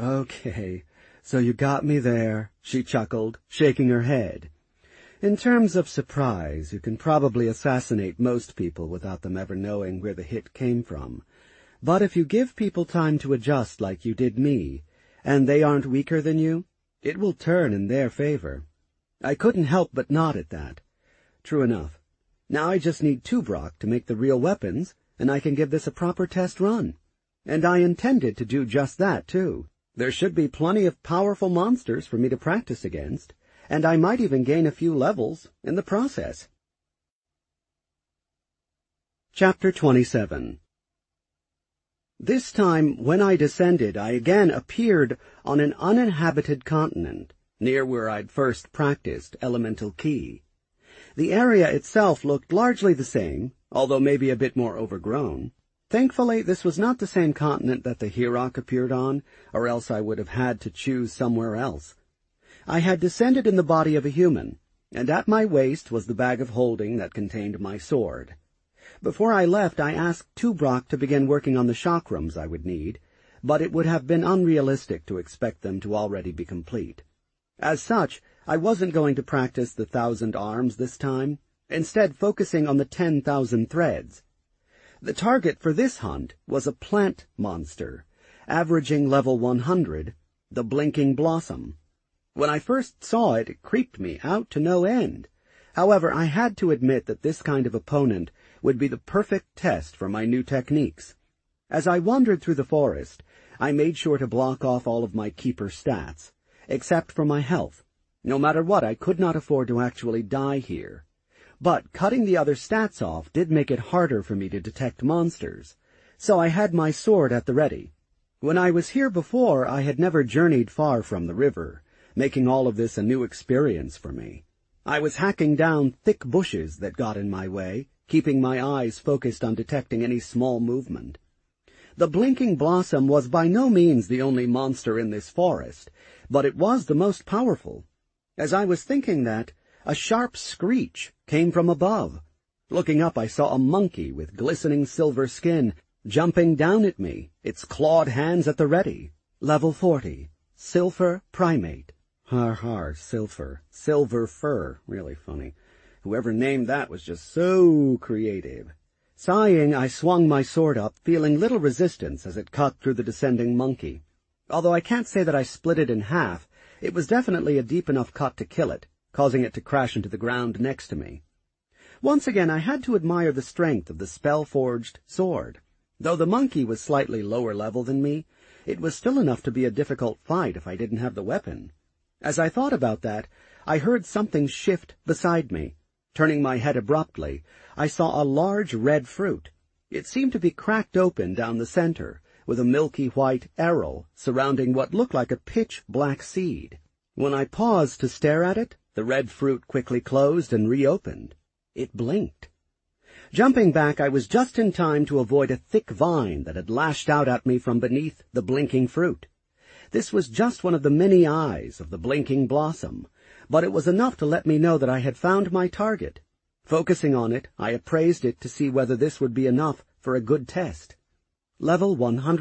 "Okay, so you got me there," she chuckled, shaking her head. "In terms of surprise, you can probably assassinate most people without them ever knowing where the hit came from. But if you give people time to adjust like you did me, and they aren't weaker than you, it will turn in their favor." I couldn't help but nod at that. True enough. Now I just need Toobrock to make the real weapons, and I can give this a proper test run. And I intended to do just that, too. There should be plenty of powerful monsters for me to practice against, and I might even gain a few levels in the process. Chapter 27. This time, when I descended, I again appeared on an uninhabited continent, near where I'd first practiced Elemental Ki. The area itself looked largely the same, although maybe a bit more overgrown. Thankfully, this was not the same continent that the Hierarch appeared on, or else I would have had to choose somewhere else. I had descended in the body of a human, and at my waist was the bag of holding that contained my sword. Before I left, I asked Toobrock to begin working on the chakrams I would need, but it would have been unrealistic to expect them to already be complete. As such, I wasn't going to practice the 1,000 arms this time, instead focusing on the 10,000 threads. The target for this hunt was a plant monster, averaging level 100, the Blinking Blossom. When I first saw it, it creeped me out to no end. However, I had to admit that this kind of opponent would be the perfect test for my new techniques. As I wandered through the forest, I made sure to block off all of my keeper stats, except for my health. No matter what, I could not afford to actually die here. But cutting the other stats off did make it harder for me to detect monsters, so I had my sword at the ready. When I was here before, I had never journeyed far from the river, making all of this a new experience for me. I was hacking down thick bushes that got in my way, keeping my eyes focused on detecting any small movement. The Blinking Blossom was by no means the only monster in this forest, but it was the most powerful. As I was thinking that, a sharp screech came from above. Looking up, I saw a monkey with glistening silver skin jumping down at me, its clawed hands at the ready. Level 40. Silpher primate. Har har, Silpher. Silver fur. Really funny. Whoever named that was just so creative. Sighing, I swung my sword up, feeling little resistance as it cut through the descending monkey. Although I can't say that I split it in half, it was definitely a deep enough cut to kill it, causing it to crash into the ground next to me. Once again, I had to admire the strength of the spell-forged sword. Though the monkey was slightly lower level than me, it was still enough to be a difficult fight if I didn't have the weapon. As I thought about that, I heard something shift beside me. Turning my head abruptly, I saw a large red fruit. It seemed to be cracked open down the center, with a milky white arrow surrounding what looked like a pitch-black seed. When I paused to stare at it, the red fruit quickly closed and reopened. It blinked. Jumping back, I was just in time to avoid a thick vine that had lashed out at me from beneath the blinking fruit. This was just one of the many eyes of the blinking blossom, but it was enough to let me know that I had found my target. Focusing on it, I appraised it to see whether this would be enough for a good test. Level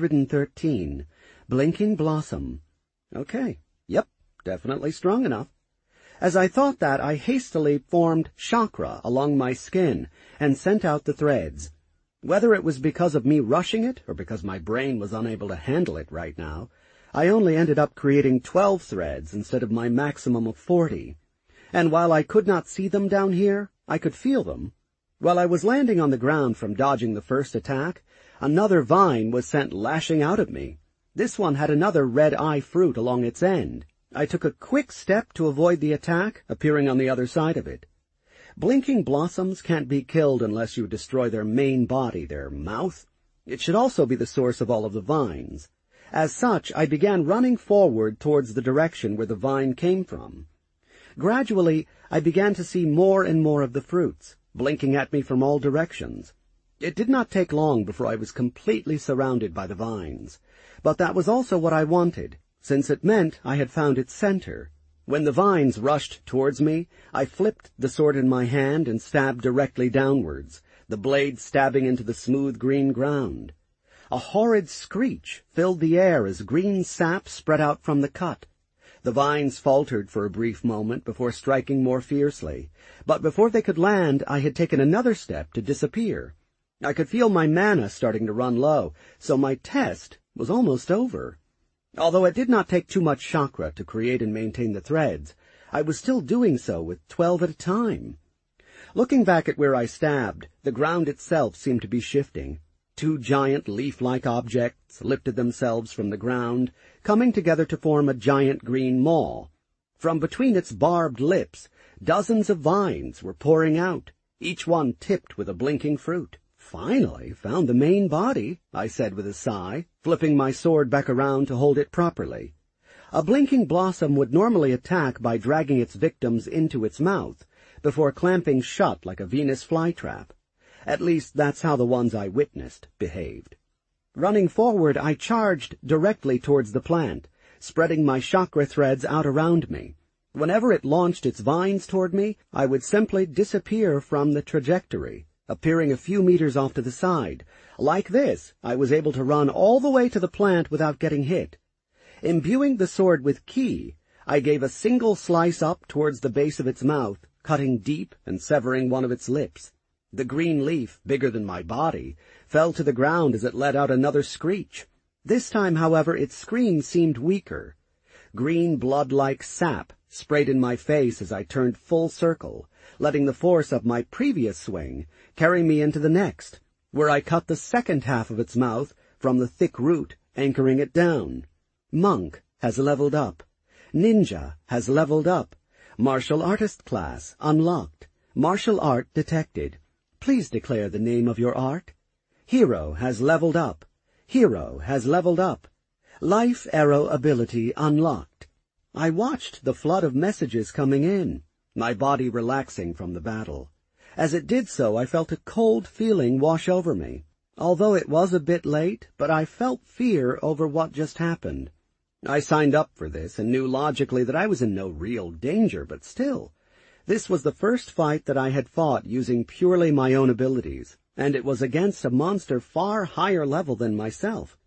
113. Blinking blossom. Okay. Yep. Definitely strong enough. As I thought that, I hastily formed chakra along my skin and sent out the threads. Whether it was because of me rushing it or because my brain was unable to handle it right now, I only ended up creating 12 threads instead of my maximum of 40. And while I could not see them down here, I could feel them. While I was landing on the ground from dodging the first attack, another vine was sent lashing out at me. This one had another red-eye fruit along its end. I took a quick step to avoid the attack, appearing on the other side of it. Blinking blossoms can't be killed unless you destroy their main body, their mouth. It should also be the source of all of the vines. As such, I began running forward towards the direction where the vine came from. Gradually, I began to see more and more of the fruits, blinking at me from all directions. It did not take long before I was completely surrounded by the vines. But that was also what I wanted, since it meant I had found its center. When the vines rushed towards me, I flipped the sword in my hand and stabbed directly downwards, the blade stabbing into the smooth green ground. A horrid screech filled the air as green sap spread out from the cut. The vines faltered for a brief moment before striking more fiercely, but before they could land, I had taken another step to disappear. I could feel my mana starting to run low, so my test was almost over. Although it did not take too much chakra to create and maintain the threads, I was still doing so with 12 at a time. Looking back at where I stabbed, the ground itself seemed to be shifting. 2 giant leaf-like objects lifted themselves from the ground, coming together to form a giant green maw. From between its barbed lips, dozens of vines were pouring out, each one tipped with a blinking fruit. "Finally found the main body," I said with a sigh, flipping my sword back around to hold it properly. A blinking blossom would normally attack by dragging its victims into its mouth, before clamping shut like a Venus flytrap. At least that's how the ones I witnessed behaved. Running forward, I charged directly towards the plant, spreading my chakra threads out around me. Whenever it launched its vines toward me, I would simply disappear from the trajectory, appearing a few meters off to the side. Like this, I was able to run all the way to the plant without getting hit. Imbuing the sword with ki, I gave a single slice up towards the base of its mouth, cutting deep and severing one of its lips. The green leaf, bigger than my body, fell to the ground as it let out another screech. This time, however, its scream seemed weaker. Green blood-like sap sprayed in my face as I turned full circle, letting the force of my previous swing carry me into the next, where I cut the second half of its mouth from the thick root, anchoring it down. Monk has leveled up. Ninja has leveled up. Martial artist class unlocked. Martial art detected. Please declare the name of your art. Hero has leveled up. Hero has leveled up. Life arrow ability unlocked. I watched the flood of messages coming in, my body relaxing from the battle. As it did so, I felt a cold feeling wash over me. Although it was a bit late, but I felt fear over what just happened. I signed up for this and knew logically that I was in no real danger, but still, this was the first fight that I had fought using purely my own abilities, and it was against a monster far higher level than myself.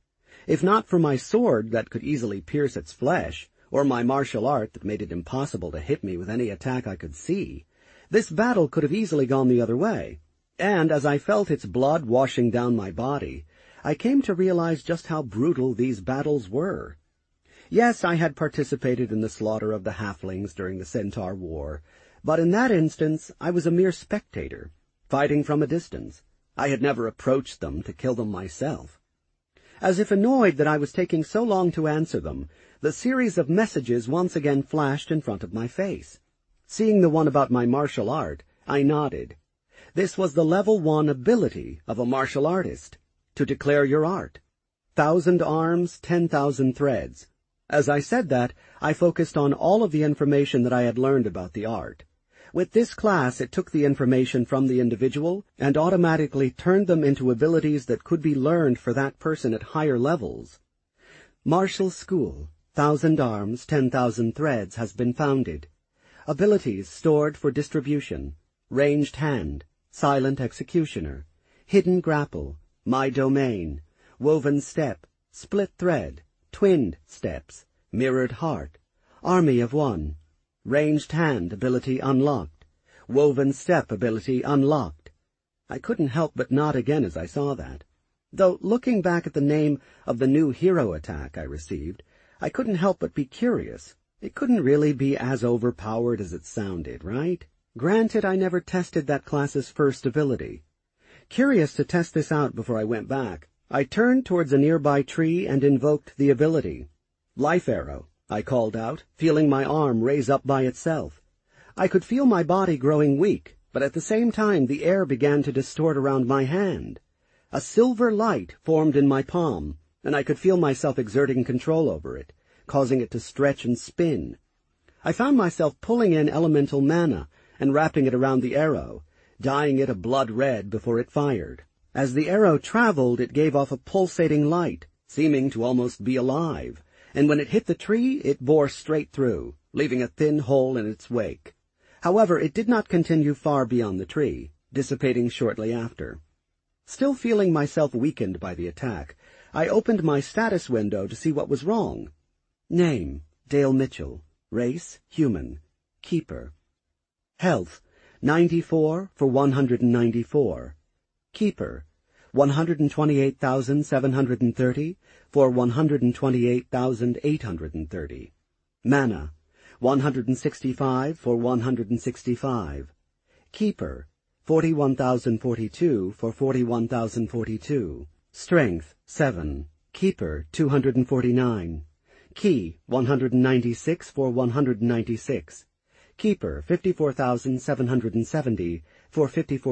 If not for my sword that could easily pierce its flesh, or my martial art that made it impossible to hit me with any attack I could see, this battle could have easily gone the other way. And as I felt its blood washing down my body, I came to realize just how brutal these battles were. Yes, I had participated in the slaughter of the halflings during the Centaur War, but in that instance I was a mere spectator, fighting from a distance. I had never approached them to kill them myself. As if annoyed that I was taking so long to answer them, the series of messages once again flashed in front of my face. Seeing the one about my martial art, I nodded. This was the level 1 ability of a martial artist, to declare your art. 1,000 arms, 10,000 threads. As I said that, I focused on all of the information that I had learned about the art. With this class, it took the information from the individual and automatically turned them into abilities that could be learned for that person at higher levels. Martial School, 1,000 arms, 10,000 threads has been founded. Abilities stored for distribution. Ranged Hand, Silent Executioner, Hidden Grapple, My Domain, Woven Step, Split Thread, Twinned Steps, Mirrored Heart, Army of One, Ranged Hand ability unlocked, Woven Step ability unlocked. I couldn't help but nod again as I saw that. Though looking back at the name of the new hero attack I received, I couldn't help but be curious. It couldn't really be as overpowered as it sounded, right? Granted, I never tested that class's first ability. Curious to test this out before I went back, I turned towards a nearby tree and invoked the ability. Life Arrow, I called out, feeling my arm raise up by itself. I could feel my body growing weak, but at the same time the air began to distort around my hand. A silver light formed in my palm, and I could feel myself exerting control over it, causing it to stretch and spin. I found myself pulling in elemental mana and wrapping it around the arrow, dyeing it a blood red before it fired. As the arrow traveled, it gave off a pulsating light, seeming to almost be alive, and when it hit the tree, it bore straight through, leaving a thin hole in its wake. However, it did not continue far beyond the tree, dissipating shortly after. Still feeling myself weakened by the attack, I opened my status window to see what was wrong. Name, Dale Mitchell. Race, human. Keeper. Health, 94 for 194. Keeper, 128,730 for 128,830. Mana, 165 for 165. Keeper, 41,042 for 41,042. Strength, 7. Keeper, 249. Key, 196 for 196. Keeper, 54,770 for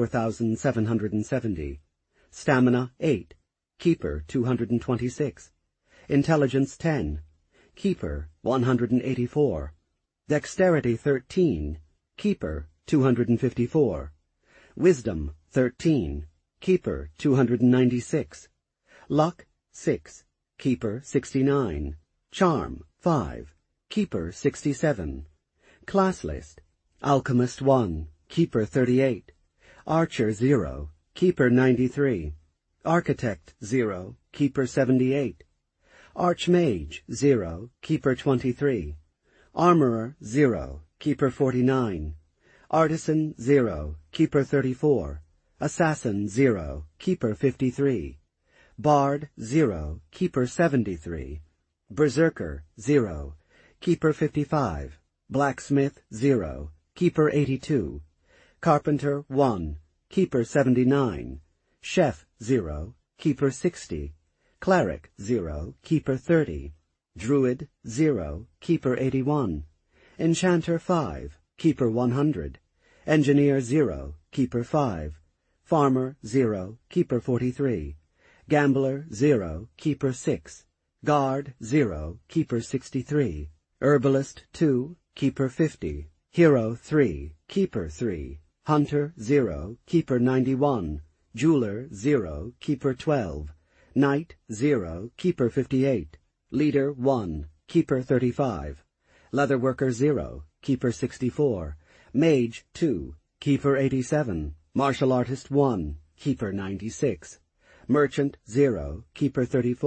54,770. Stamina, 8. Keeper, 226. Intelligence, 10. Keeper, 184. Dexterity, 13. Keeper, 254. Wisdom, 13. Keeper, 296. Luck, 6. Keeper, 69. Charm, 5. Keeper, 67. Class List. Alchemist, 1. Keeper, 38. Archer, 0. Keeper, 93. Architect, 0. Keeper, 78. Archmage, 0. Keeper, 23. Armorer, 0. Keeper, 49. Artisan, 0. Keeper, 34. Assassin, 0. Keeper, 53. Bard, 0. Keeper, 73. Berserker, 0. Keeper, 55. Blacksmith, 0. Keeper, 82. Carpenter, 1. Keeper, 79. Chef, 0. Keeper, 60. Cleric, 0. Keeper, 30. Druid, 0. Keeper, 81. Enchanter, 5. Keeper, 100. Engineer, 0. Keeper, 5. Farmer, 0. Keeper, 43. Gambler, 0. Keeper, 6. Guard, 0. Keeper, 63. Herbalist, 2. Keeper, 50. Hero, 3. Keeper, 3. Hunter, 0. Keeper, 91. Jeweler, 0. Keeper, 12. Knight, 0. Keeper, 58. Leader, 1. Keeper, 35. Leatherworker, 0. Keeper, 64. Mage, 2. Keeper, 87. Martial Artist, 1. Keeper, 96. Merchant, 0. Keeper, 34.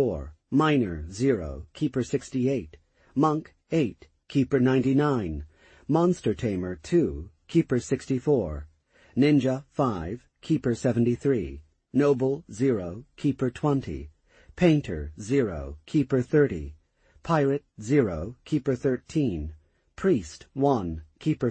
Miner 0, Keeper 68. Monk 8, Keeper 99. Monster Tamer 2, Keeper 64. Ninja 5, Keeper 73. Noble 0, Keeper 20. Painter 0, Keeper 30. Pirate 0, Keeper 13. Priest 1, Keeper